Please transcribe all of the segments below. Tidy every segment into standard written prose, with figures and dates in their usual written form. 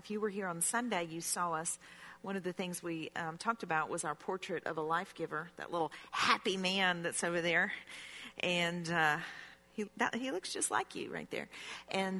if you were here on Sunday, you saw us. One of the things we talked about was our portrait of a life giver, that little happy man that's over there. And he looks just like you right there. And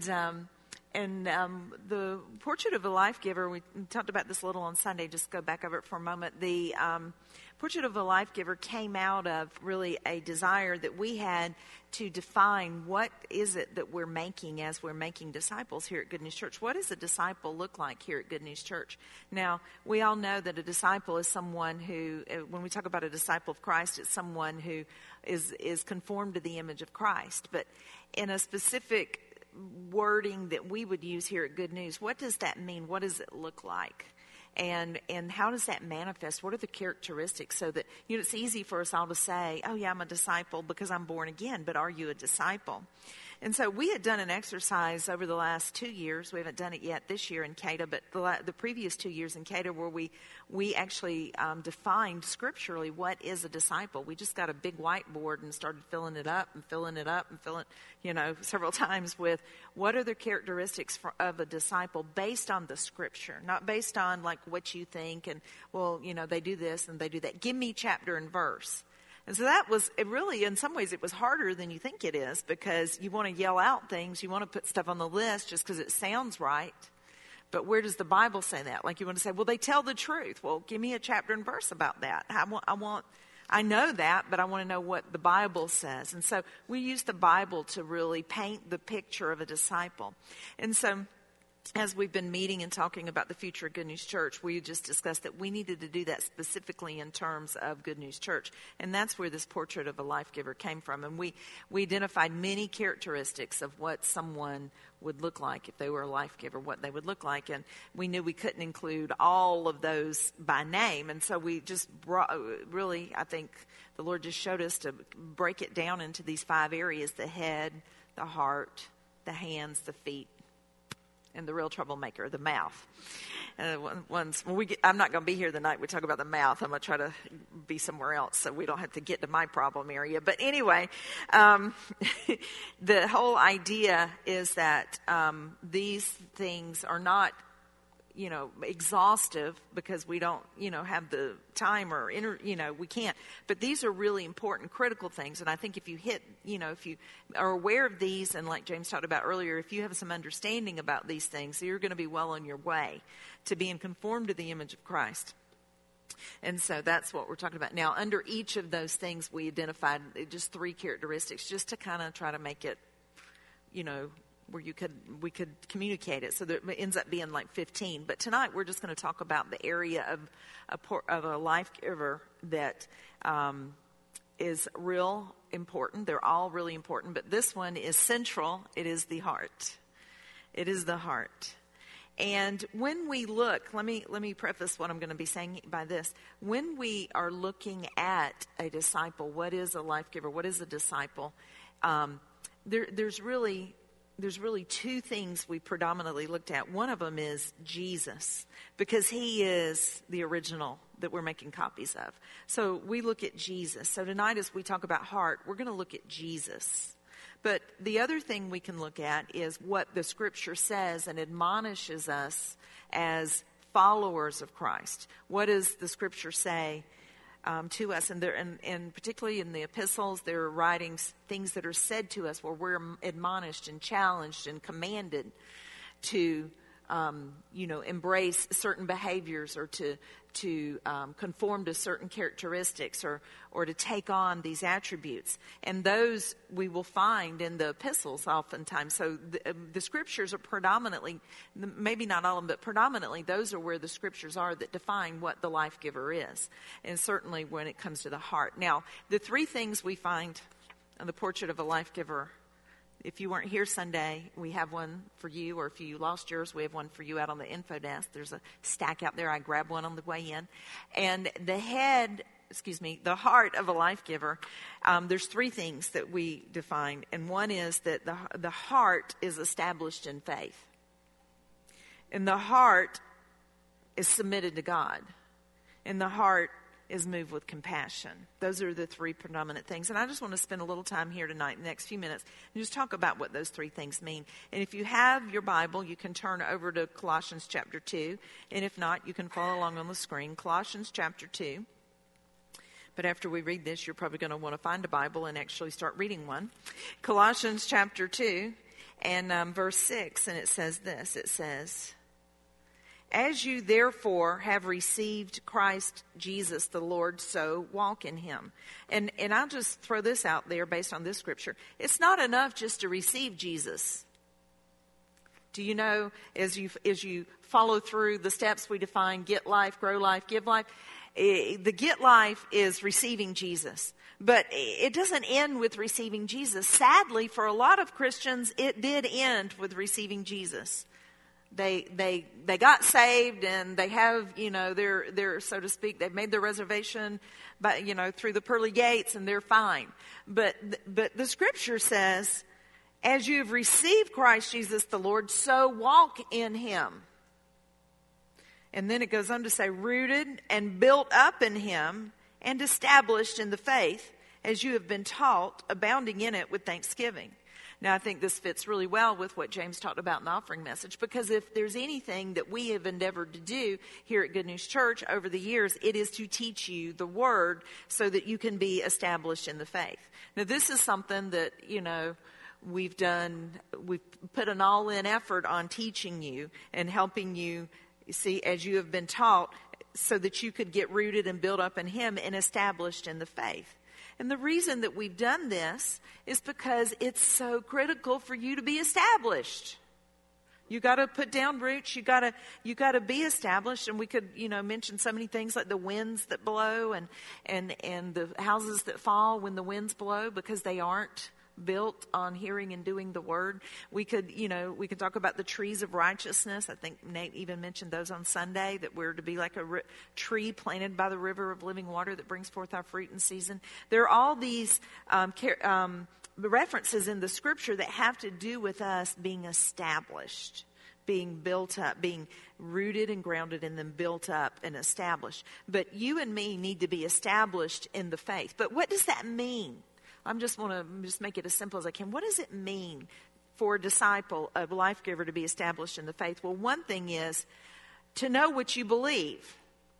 the portrait of a life giver, we talked about this a little on Sunday, just go back over it for a moment. The portrait of a life giver came out of really a desire that we had to define what is it that we're making as we're making disciples here at Good News Church. What does a disciple look like here at Good News Church? Now, we all know that a disciple is someone who, when we talk about a disciple of Christ, it's someone who is conformed to the image of Christ. But in a specific wording that we would use here at Good News, what does that mean? What does it look like? And how does that manifest? What are the characteristics so that, it's easy for us all to say, oh yeah, I'm a disciple because I'm born again, but are you a disciple? And so we had done an exercise over the last 2 years. We haven't done it yet this year in CATA, but the previous 2 years in CATA where we actually defined scripturally what is a disciple. We just got a big whiteboard and started filling it up, several times with what are the characteristics of a disciple based on the scripture, not based on like what you think and, they do this and they do that. Give me chapter and verse. And so that was, it really, in some ways, it was harder than you think it is because you want to yell out things. You want to put stuff on the list just because it sounds right. But where does the Bible say that? Like you want to say, well, they tell the truth. Well, give me a chapter and verse about that. I know that, but I want to know what the Bible says. And so we use the Bible to really paint the picture of a disciple. And so as we've been meeting and talking about the future of Good News Church, we just discussed that we needed to do that specifically in terms of Good News Church. And that's where this portrait of a life giver came from. And we identified many characteristics of what someone would look like if they were a life giver, what they would look like. And we knew we couldn't include all of those by name. And so we just really, I think the Lord just showed us to break it down into these 5 areas: the head, the heart, the hands, the feet, and the real troublemaker, the mouth. I'm not going to be here the night we talk about the mouth. I'm going to try to be somewhere else so we don't have to get to my problem area. But anyway, the whole idea is that these things are not, exhaustive because we don't, have the time or, we can't. But these are really important, critical things. And I think if you if you are aware of these, and like James talked about earlier, if you have some understanding about these things, you're going to be well on your way to being conformed to the image of Christ. And so that's what we're talking about. Now, under each of those things, we identified just 3 characteristics just to kind of try to make it, where we could communicate it so that it ends up being like 15. But tonight we're just going to talk about the area of a life giver that is real important. They're all really important, but this one is central. It is the heart. It is the heart. And when we look, let me preface what I'm going to be saying by this. When we are looking at a disciple, what is a life giver? What is a disciple? There's really 2 things we predominantly looked at. One of them is Jesus, because he is the original that we're making copies of. So we look at Jesus. So tonight as we talk about heart, we're going to look at Jesus. But the other thing we can look at is what the scripture says and admonishes us as followers of Christ. What does the scripture say to us? And particularly in the epistles, there are writings, things that are said to us where we're admonished and challenged and commanded to embrace certain behaviors or to conform to certain characteristics or to take on these attributes. And those we will find in the epistles oftentimes. So the scriptures are predominantly, maybe not all of them, but predominantly those are where the scriptures are that define what the life giver is. And certainly when it comes to the heart. Now, the 3 things we find on the portrait of a life giver. If you weren't here Sunday, we have one for you, or if you lost yours, we have one for you out on the info desk. There's a stack out there. I grabbed one on the way in. And the heart of a life giver, there's 3 things that we define. And one is that the heart is established in faith. And the heart is submitted to God. And the heart is move with compassion. Those are the three predominant things. And I just want to spend a little time here tonight, in the next few minutes, and just talk about what those three things mean. And if you have your Bible, you can turn over to Colossians chapter 2. And if not, you can follow along on the screen. Colossians chapter 2. But after we read this, you're probably going to want to find a Bible and actually start reading one. Colossians chapter 2 and verse 6, and it says this. It says, "As you therefore have received Christ Jesus the Lord, so walk in him." And I'll just throw this out there based on this scripture. It's not enough just to receive Jesus. Do you know, as you follow through the steps we define, get life, grow life, give life, the get life is receiving Jesus. But it doesn't end with receiving Jesus. Sadly, for a lot of Christians, it did end with receiving Jesus. They got saved, and they have, their so to speak, they've made their reservation, but through the pearly gates, and they're fine. But the scripture says, "As you have received Christ Jesus the Lord, so walk in him." And then it goes on to say, "Rooted and built up in him and established in the faith, as you have been taught, abounding in it with thanksgiving." Now, I think this fits really well with what James talked about in the offering message, because if there's anything that we have endeavored to do here at Good News Church over the years, it is to teach you the Word so that you can be established in the faith. Now, this is something that, we've put an all-in effort on teaching you and helping you see, as you have been taught, so that you could get rooted and built up in him and established in the faith. And the reason that we've done this is because it's so critical for you to be established. You got to put down roots. You got to be established. And we could, mention so many things like the winds that blow and the houses that fall when the winds blow, because they aren't built on hearing and doing the word. We could talk about the trees of righteousness. I think Nate even mentioned those on Sunday, that we're to be like a tree planted by the river of living water that brings forth our fruit in season. There are all these references in the scripture that have to do with us being established, being built up, being rooted and grounded, and then built up and established. But you and me need to be established in the faith. But what does that mean? I just want to make it as simple as I can. What does it mean for a disciple, a life giver, to be established in the faith? Well, one thing is to know what you believe.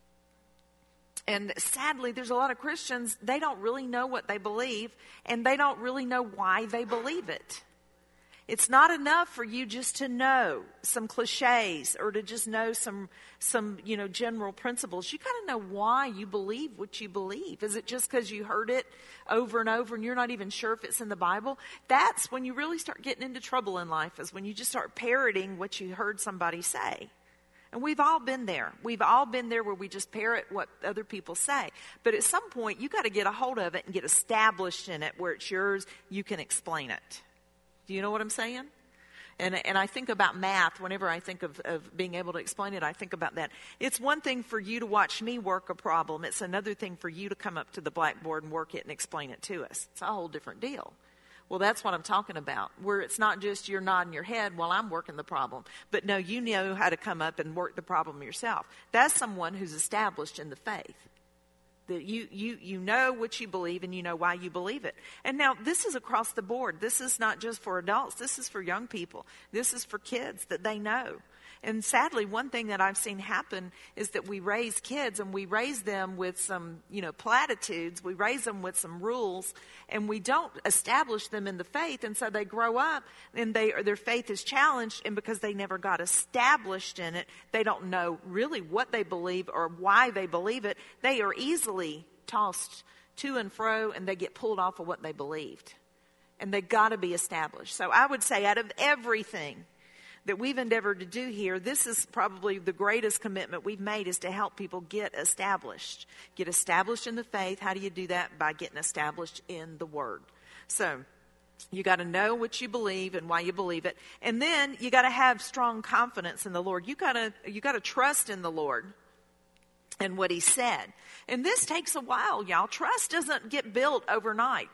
And sadly, there's a lot of Christians, they don't really know what they believe, and they don't really know why they believe it. It's not enough for you just to know some cliches or to just know some general principles. You got to know why you believe what you believe. Is it just because you heard it over and over and you're not even sure if it's in the Bible? That's when you really start getting into trouble in life, is when you just start parroting what you heard somebody say. And we've all been there. We've all been there where we just parrot what other people say. But at some point, you got to get a hold of it and get established in it where it's yours. You can explain it. Do you know what I'm saying? And I think about math. Whenever I think of being able to explain it, I think about that. It's one thing for you to watch me work a problem. It's another thing for you to come up to the blackboard and work it and explain it to us. It's a whole different deal. Well, that's what I'm talking about, where it's not just you're nodding your head while I'm working the problem. But no, you know how to come up and work the problem yourself. That's someone who's established in the faith. That you know what you believe, and you know why you believe it. And now this is across the board. This is not just for adults. This is for young people. This is for kids, that they know. And sadly, one thing that I've seen happen is that we raise kids, and we raise them with some, platitudes. We raise them with some rules, and we don't establish them in the faith. And so they grow up, and their faith is challenged, and because they never got established in it, they don't know really what they believe or why they believe it. They are easily tossed to and fro, and they get pulled off of what they believed. And they got to be established. So I would say, out of everything that we've endeavored to do here, this is probably the greatest commitment we've made, is to help people get established. Get established in the faith. How do you do that? By getting established in the Word. So you got to know what you believe and why you believe it. And then you got to have strong confidence in the Lord. You got to trust in the Lord and what He said. And this takes a while, y'all. Trust doesn't get built overnight.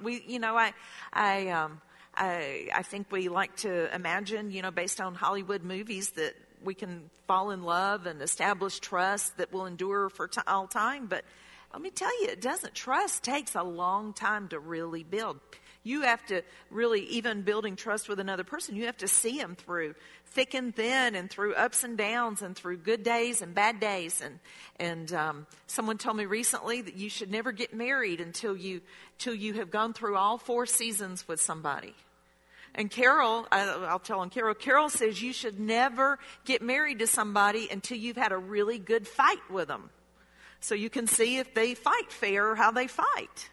I think we like to imagine, based on Hollywood movies, that we can fall in love and establish trust that will endure for all time. But Let me tell you, it doesn't. Trust takes a long time to really build. You have to really, even building trust with another person, you have to see them through thick and thin and through ups and downs and through good days and bad days. And someone told me recently that you should never get married until you have gone through all 4 seasons with somebody. And Carol, I'll tell him, Carol says you should never get married to somebody until you've had a really good fight with them. So you can see if they fight fair or how they fight.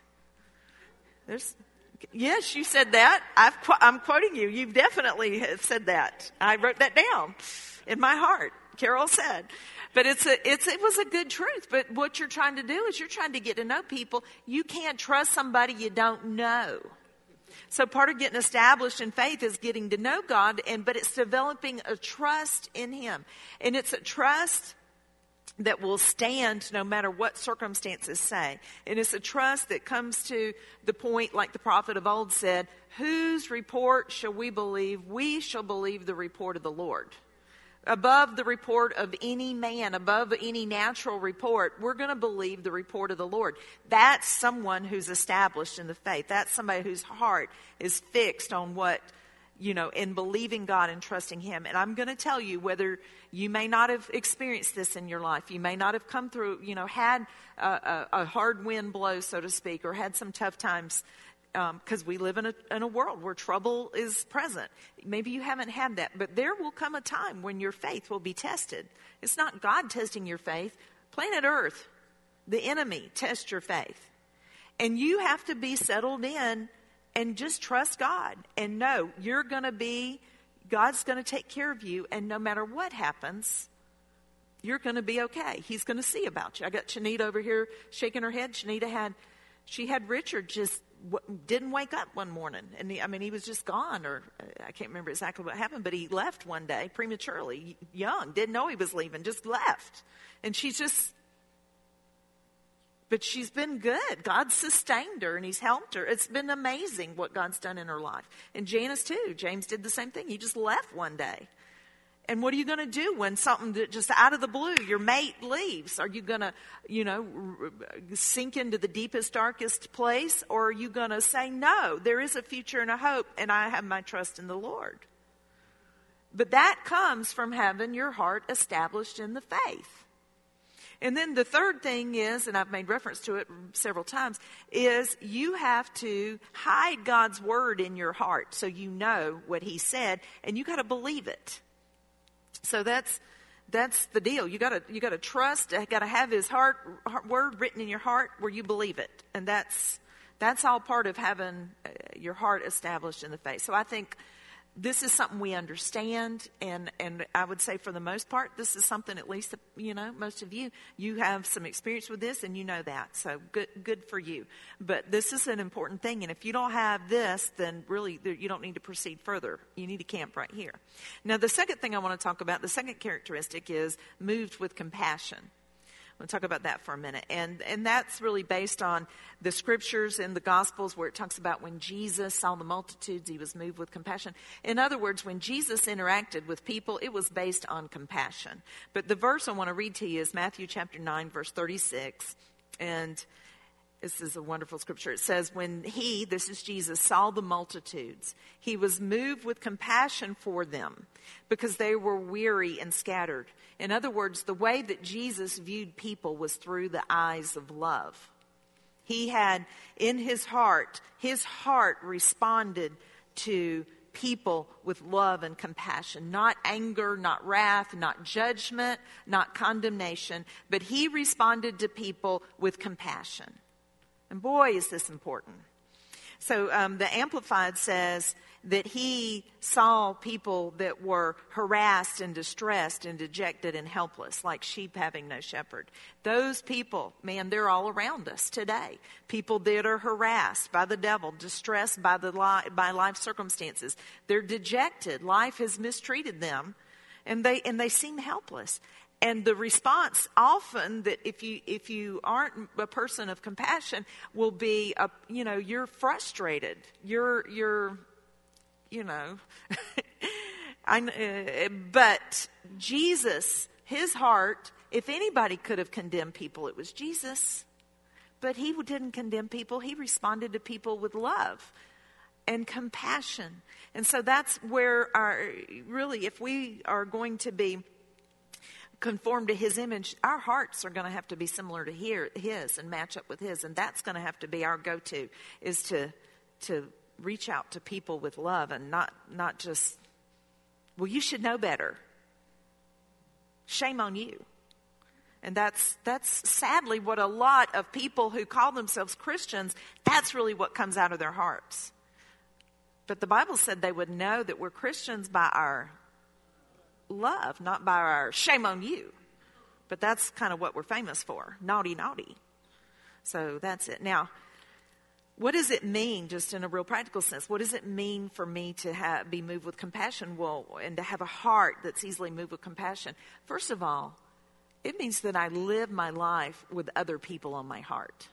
Yes, you said that. I'm quoting you. You definitely have said that. I wrote that down in my heart. Carol said. But it was a good truth. But what you're trying to do is you're trying to get to know people. You can't trust somebody you don't know. So part of getting established in faith is getting to know God, but it's developing a trust in Him. And it's a trust that will stand no matter what circumstances say. And it's a trust that comes to the point, like the prophet of old said, whose report shall we believe? We shall believe the report of the Lord. Above the report of any man, above any natural report, we're going to believe the report of the Lord. That's someone who's established in the faith. That's somebody whose heart is fixed on what, in believing God and trusting Him. And I'm going to tell you, whether you may not have experienced this in your life, you may not have come through, had a hard wind blow, so to speak, or had some tough times, because we live in a world where trouble is present. Maybe you haven't had that, but there will come a time when your faith will be tested. It's not God testing your faith. Planet Earth, the enemy, tests your faith. And you have to be settled in and just trust God and know God's going to take care of you, and no matter what happens, you're going to be okay. He's going to see about you. I got Shanita over here shaking her head. Shanita had Richard just didn't wake up one morning, and he was just gone, or I can't remember exactly what happened, but he left one day prematurely, young, didn't know he was leaving, just left. And but she's been good. God sustained her and He's helped her. It's been amazing what God's done in her life. And Janice too. James did the same thing. He just left one day. And what are you going to do when something that just out of the blue, your mate leaves? Are you going to, sink into the deepest, darkest place? Or are you going to say, no, there is a future and a hope, and I have my trust in the Lord? But that comes from having your heart established in the faith. And then the third thing is, and I've made reference to it several times, is you have to hide God's word in your heart so you know what He said, and you got to believe it. So that's the deal. You got to trust. You got to have His word written in your heart where you believe it, and that's all part of having your heart established in the faith. So I think this is something we understand, and I would say for the most part, this is something, at least, most of you have some experience with this, and you know that. So good for you. But this is an important thing, and if you don't have this, then really you don't need to proceed further. You need to camp right here. Now, the second thing I want to talk about, the second characteristic is moved with compassion. We'll talk about that for a minute. And that's really based on the scriptures in the Gospels where it talks about when Jesus saw the multitudes, He was moved with compassion. In other words, when Jesus interacted with people, it was based on compassion. But the verse I want to read to you is Matthew chapter 9, verse 36. And this is a wonderful scripture. It says, when He, this is Jesus, saw the multitudes, He was moved with compassion for them because they were weary and scattered. In other words, the way that Jesus viewed people was through the eyes of love. He had in His heart responded to people with love and compassion, not anger, not wrath, not judgment, not condemnation, but He responded to people with compassion. And boy, is this important. So the Amplified says that He saw people that were harassed and distressed and dejected and helpless, like sheep having no shepherd. Those people, man, they're all around us today. People that are harassed by the devil, distressed by life circumstances. They're dejected. Life has mistreated them, and they seem helpless. And the response often that if you aren't a person of compassion will be, you're frustrated. But Jesus, His heart, if anybody could have condemned people, it was Jesus. But he didn't condemn people. He responded to people with love and compassion. And so that's where really, if we are going to be conformed to his image, our hearts are going to have to be similar to his and match up with his. And that's going to have to be our go-to, is to reach out to people with love and not just, well, you should know better. Shame on you. And that's sadly what a lot of people who call themselves Christians, that's really what comes out of their hearts. But the Bible said they would know that we're Christians by our love, not by our shame on you. But that's kind of what we're famous for. Naughty, naughty. So that's it. Now, what does it mean, just in a real practical sense? What does it mean for me to be moved with compassion? Well, and to have a heart that's easily moved with compassion. First of all, it means that I live my life with other people on my heart.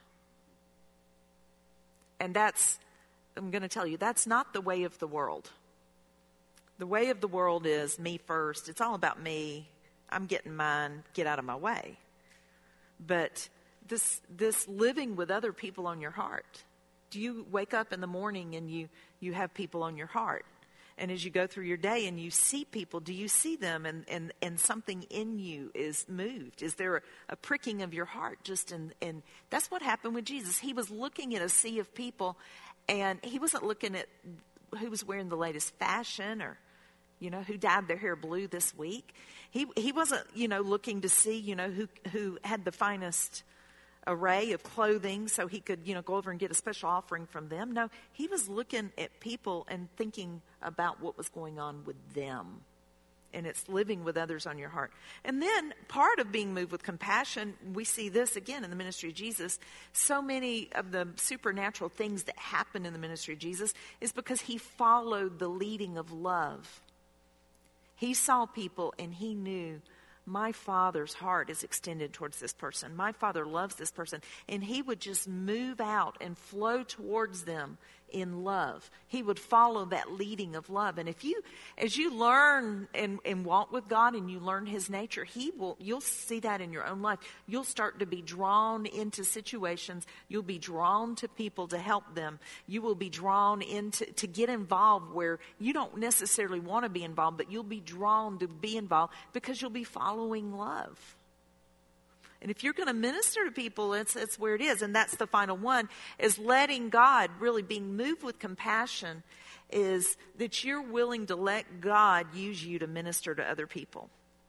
And I'm going to tell you, that's not the way of the world. The way of the world is me first. It's all about me. I'm getting mine. Get out of my way. But this living with other people on your heart. Do you wake up in the morning and you have people on your heart? And as you go through your day and you see people, do you see them and something in you is moved? Is there a pricking of your heart? And that's what happened with Jesus. He was looking at a sea of people, and he wasn't looking at who was wearing the latest fashion or, who dyed their hair blue this week. He wasn't, looking to see, who had the finest array of clothing so he could, go over and get a special offering from them. No, he was looking at people and thinking about what was going on with them. And it's living with others on your heart. And then part of being moved with compassion, we see this again in the ministry of Jesus. So many of the supernatural things that happen in the ministry of Jesus is because he followed the leading of love. He saw people and he knew, my Father's heart is extended towards this person. My Father loves this person. And he would just move out and flow towards them in love. He would follow that leading of love. And as you learn and walk with God and you learn his nature, you'll see that in your own life. You'll start to be drawn into situations. You'll be drawn to people to help them. You will be drawn to get involved where you don't necessarily want to be involved, but you'll be drawn to be involved because you'll be following love. And if you're going to minister to people, it's where it is. And that's the final one, is letting God, really being moved with compassion, is that you're willing to let God use you to minister to other people.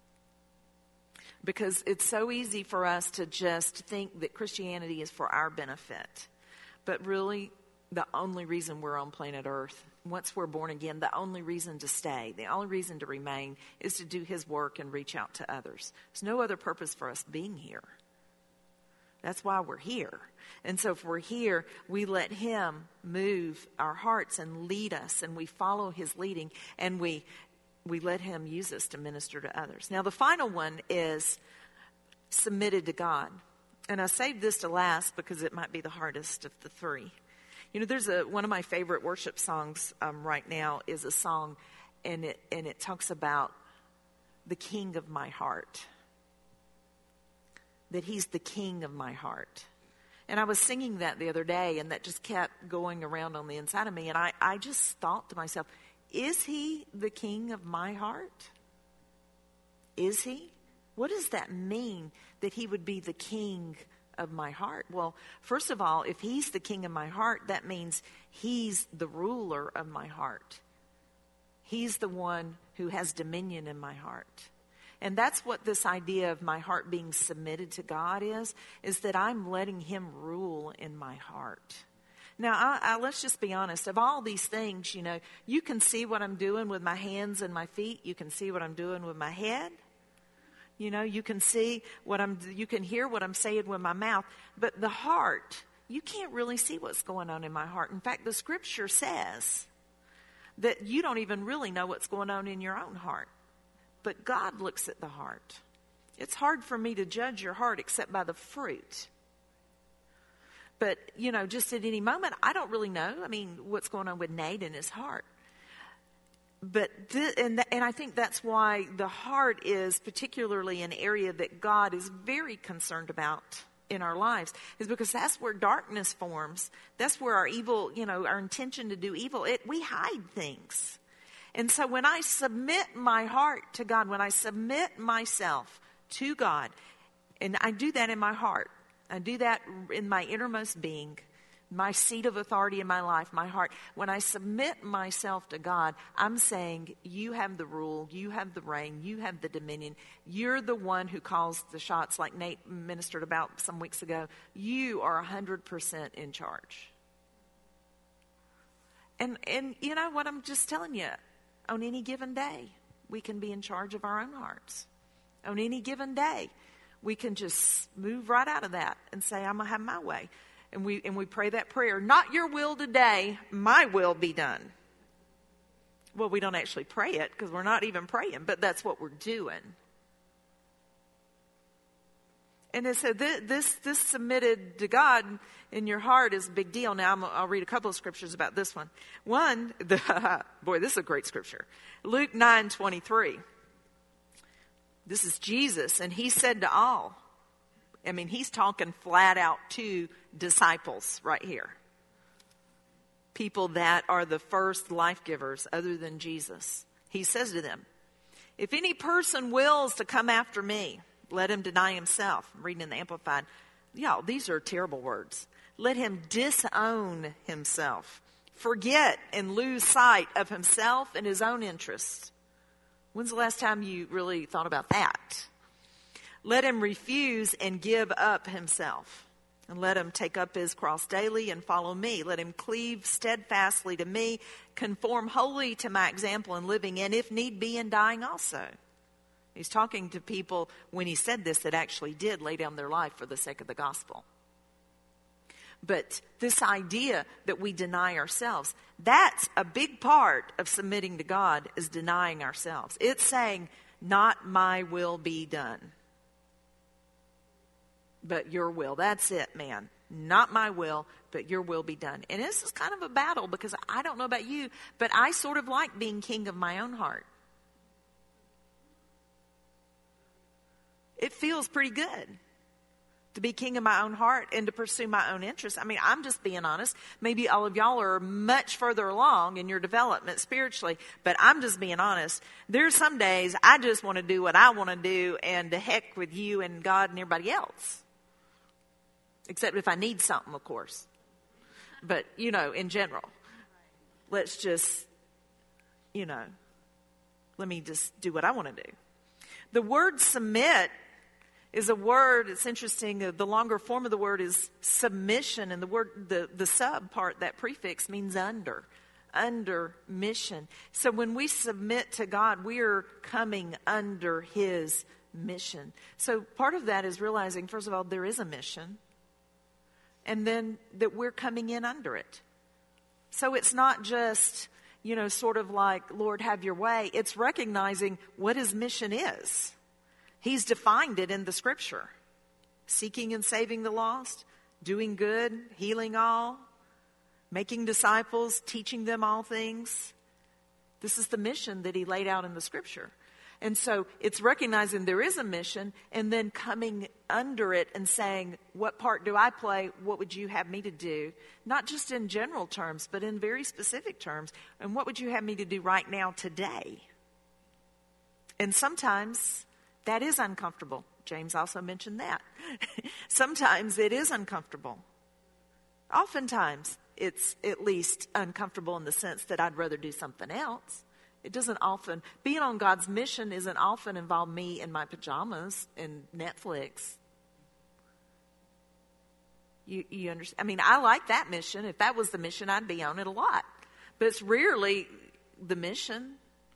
Because it's so easy for us to just think that Christianity is for our benefit. But really, the only reason we're on planet Earth, once we're born again, the only reason to stay, the only reason to remain is to do his work and reach out to others. There's no other purpose for us being here. That's why we're here. And so if we're here, we let him move our hearts and lead us, and we follow his leading, and we let him use us to minister to others. Now, the final one is submitted to God. And I saved this to last because it might be the hardest of the three. There's one of my favorite worship songs right now is a song, and it talks about the King of my heart. That he's the King of my heart. And I was singing that the other day, and that just kept going around on the inside of me. And I just thought to myself, is he the King of my heart? Is he? What does that mean, that he would be the King of my heart? Well, first of all, if he's the King of my heart, that means he's the ruler of my heart. He's the one who has dominion in my heart. And that's what this idea of my heart being submitted to God is that I'm letting him rule in my heart. Now, let's just be honest. Of all these things, you can see what I'm doing with my hands and my feet. You can see what I'm doing with my head. You can see you can hear what I'm saying with my mouth. But the heart, you can't really see what's going on in my heart. In fact, the scripture says that you don't even really know what's going on in your own heart. But God looks at the heart. It's hard for me to judge your heart except by the fruit. But, just at any moment, I don't really know. What's going on with Nate and his heart. But and I think that's why the heart is particularly an area that God is very concerned about. in our lives is because that's where darkness forms. That's where our evil, our intention to do evil, we hide things. And so when I submit my heart to God, when I submit myself to God, and I do that in my heart, I do that in my innermost being, my seat of authority in my life, my heart. When I submit myself to God, I'm saying, you have the rule, you have the reign, you have the dominion. You're the one who calls the shots, like Nate ministered about some weeks ago. You are 100% in charge. And you know what, I'm just telling you, on any given day, we can be in charge of our own hearts. On any given day, we can just move right out of that and say, I'm going to have my way. And we pray that prayer, not your will today, my will be done. Well, we don't actually pray it because we're not even praying, but that's what we're doing. And so this submitted to God in your heart is a big deal. Now I'll read a couple of scriptures about this one. One, boy, this is a great scripture. Luke 9:23. This is Jesus, and he said to all. I mean, he's talking flat out to disciples right here. People that are the first life givers other than Jesus. He says to them, if any person wills to come after me, let him deny himself. I'm reading in the Amplified. Y'all, these are terrible words. Let him disown himself. Forget and lose sight of himself and his own interests. When's the last time you really thought about that? Let him refuse and give up himself. And let him take up his cross daily and follow me. Let him cleave steadfastly to me, conform wholly to my example in living, and if need be, in dying also. He's talking to people, when he said this, that actually did lay down their life for the sake of the gospel. But this idea that we deny ourselves, that's a big part of submitting to God, is denying ourselves. It's saying, not my will be done, but your will. That's it, man. Not my will, but your will be done. And this is kind of a battle, because I don't know about you, but I sort of like being king of my own heart. It feels pretty good to be king of my own heart and to pursue my own interests. I mean, I'm just being honest. Maybe all of y'all are much further along in your development spiritually, but I'm just being honest. There's some days I just want to do what I want to do, and to heck with you and God and everybody else. Except if I need something, of course. But, in general, let's just, let me just do what I want to do. The word submit is a word, it's interesting, the longer form of the word is submission, and the word, the sub part, that prefix, means under mission. So when we submit to God, we are coming under his mission. So part of that is realizing, first of all, there is a mission, and then that we're coming in under it. So it's not just, sort of like, Lord, have your way. It's recognizing what his mission is. He's defined it in the scripture. Seeking and saving the lost, doing good, healing all, making disciples, teaching them all things. This is the mission that he laid out in the scripture. And so it's recognizing there is a mission, and then coming under it and saying, what part do I play? What would you have me to do? Not just in general terms, but in very specific terms. And what would you have me to do right now, today? And sometimes that is uncomfortable. James also mentioned that. Sometimes it is uncomfortable. Oftentimes it's at least uncomfortable in the sense that I'd rather do something else. It doesn't often, being on God's mission isn't often involve me in my pajamas and Netflix. You understand? I mean, I like that mission. If that was the mission, I'd be on it a lot. But it's rarely the mission.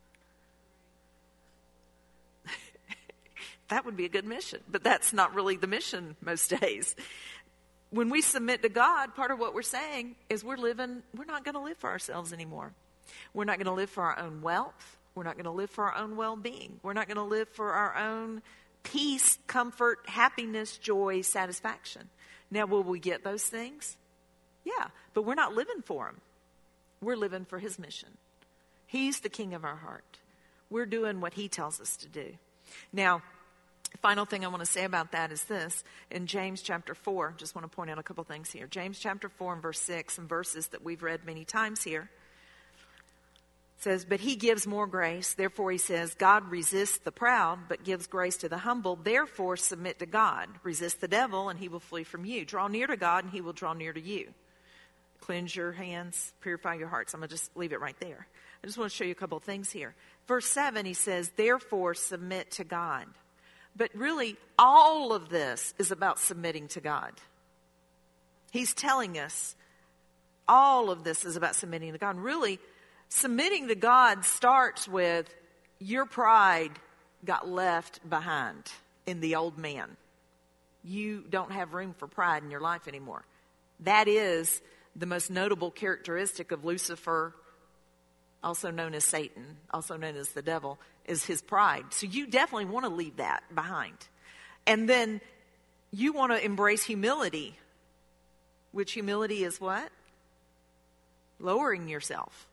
That would be a good mission, but that's not really the mission most days. When we submit to God, part of what we're saying is we're not going to live for ourselves anymore. We're not going to live for our own wealth. We're not going to live for our own well-being. We're not going to live for our own peace, comfort, happiness, joy, satisfaction. Now, will we get those things? Yeah, but we're not living for them. We're living for his mission. He's the king of our heart. We're doing what he tells us to do. Now, Final thing I want to say about that is this. In James chapter 4, just want to point out a couple things here. James chapter 4 and verse 6, some verses that we've read many times here. It says, but he gives more grace. Therefore, he says, God resists the proud, but gives grace to the humble. Therefore, submit to God. Resist the devil, and he will flee from you. Draw near to God, and he will draw near to you. Cleanse your hands, purify your hearts. I'm going to just leave it right there. I just want to show you a couple of things here. Verse 7, he says, therefore, submit to God. But really, all of this is about submitting to God. He's telling us all of this is about submitting to God. And really, submitting to God starts with your pride got left behind in the old man. You don't have room for pride in your life anymore. That is the most notable characteristic of Lucifer, also known as Satan, also known as the devil, is his pride. So you definitely want to leave that behind. And then you want to embrace humility, which humility is what? Lowering yourself.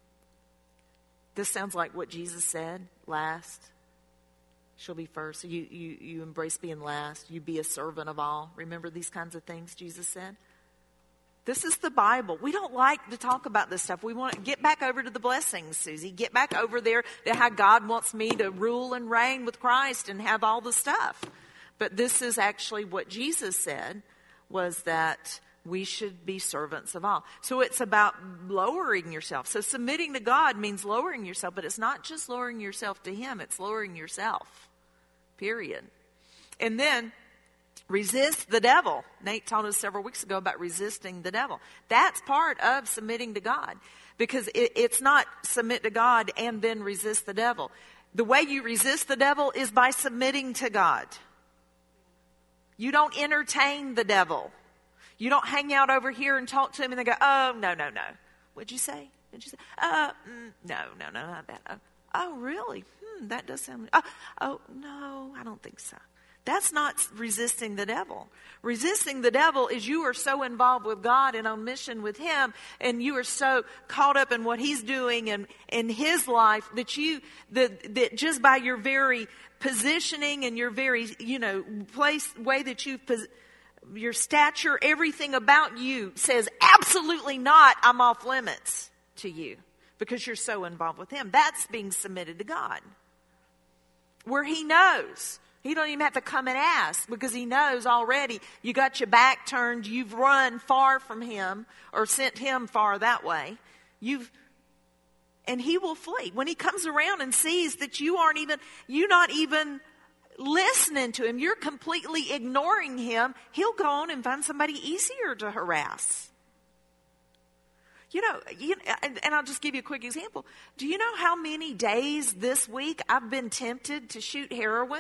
This sounds like what Jesus said, last shall be first. So you embrace being last. You be a servant of all. Remember these kinds of things Jesus said? This is the Bible. We don't like to talk about this stuff. We want to get back over to the blessings, Susie. Get back over there to how God wants me to rule and reign with Christ and have all the stuff. But this is actually what Jesus said, was that we should be servants of all. So it's about lowering yourself. So submitting to God means lowering yourself, but it's not just lowering yourself to Him. It's lowering yourself, period. And then resist the devil. Nate taught us several weeks ago about resisting the devil. That's part of submitting to God, because it's not submit to God and then resist the devil. The way you resist the devil is by submitting to God. You don't entertain the devil. You don't hang out over here and talk to him and they go, oh, no. What'd you say? No, not that. Oh, really? That does sound... Oh, no, I don't think so. That's not resisting the devil. Resisting the devil is you are so involved with God and on mission with Him, and you are so caught up in what He's doing and in His life that just by your very positioning and your very, way that your stature, everything about you says absolutely not, I'm off limits to you, because you're so involved with Him. That's being submitted to God. Where He knows. He don't even have to come and ask, because He knows already you got your back turned, you've run far from Him or sent Him far that way. And He will flee. When He comes around and sees that you're not even listening to Him, you're completely ignoring Him, He'll go on and find somebody easier to harass. And I'll just give you a quick example. Do you know how many days this week I've been tempted to shoot heroin?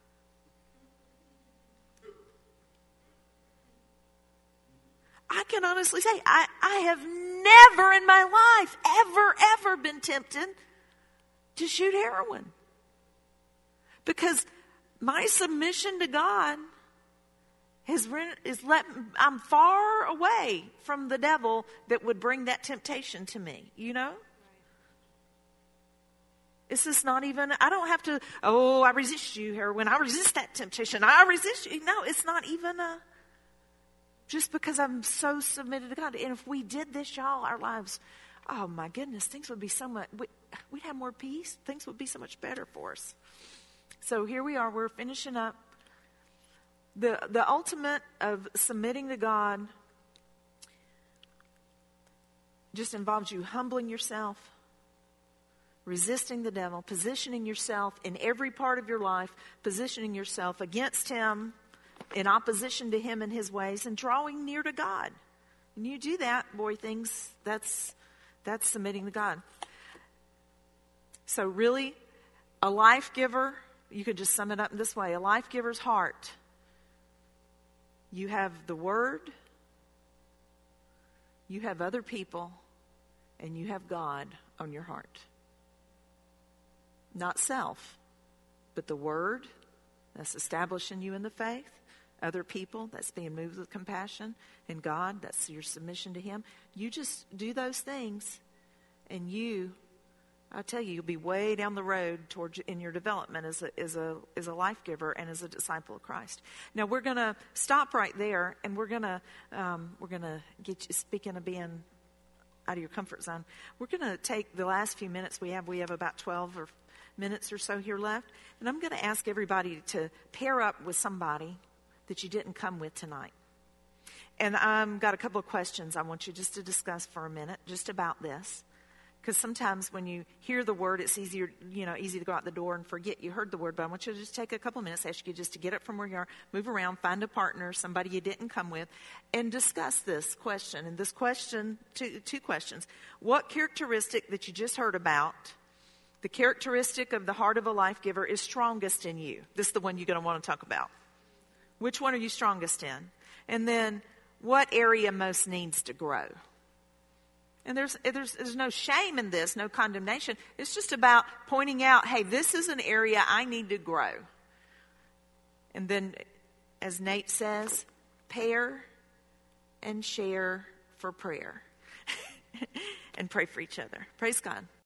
I can honestly say I have never in my life ever been tempted to shoot heroin. Because my submission to God I'm far away from the devil that would bring that temptation to me, It's just not even, I don't have to, I resist you, heroin. I resist that temptation. I resist you. No, it's not even just because I'm so submitted to God. And if we did this, y'all, our lives, oh my goodness, things would be so much, we'd have more peace. Things would be so much better for us. So here we are, we're finishing up. The ultimate of submitting to God just involves you humbling yourself, resisting the devil, positioning yourself in every part of your life, positioning yourself against him, in opposition to him and his ways, and drawing near to God. When you do that, that's submitting to God. So really, a life giver, you could just sum it up in this way: a life giver's heart. You have the Word, you have other people, and you have God on your heart. Not self, but the Word that's establishing you in the faith, other people that's being moved with compassion, and God, that's your submission to Him. You just do those things, and you I tell you, you'll be way down the road towards in your development as a life giver and as a disciple of Christ. Now we're going to stop right there, and we're going to get you, speaking of being out of your comfort zone, we're going to take the last few minutes we have. We have about 12 or minutes or so here left, and I'm going to ask everybody to pair up with somebody that you didn't come with tonight. And I've got a couple of questions I want you just to discuss for a minute, just about this. Because sometimes when you hear the word, it's easy to go out the door and forget you heard the word. But I want you to just take a couple minutes, ask you just to get up from where you are, move around, find a partner, somebody you didn't come with, and discuss this question. And this question, two questions. What characteristic that you just heard about, the characteristic of the heart of a life giver, is strongest in you? This is the one you're going to want to talk about. Which one are you strongest in? And then what area most needs to grow? And there's no shame in this, no condemnation. It's just about pointing out, hey, this is an area I need to grow. And then, as Nate says, pair and share for prayer. And pray for each other. Praise God.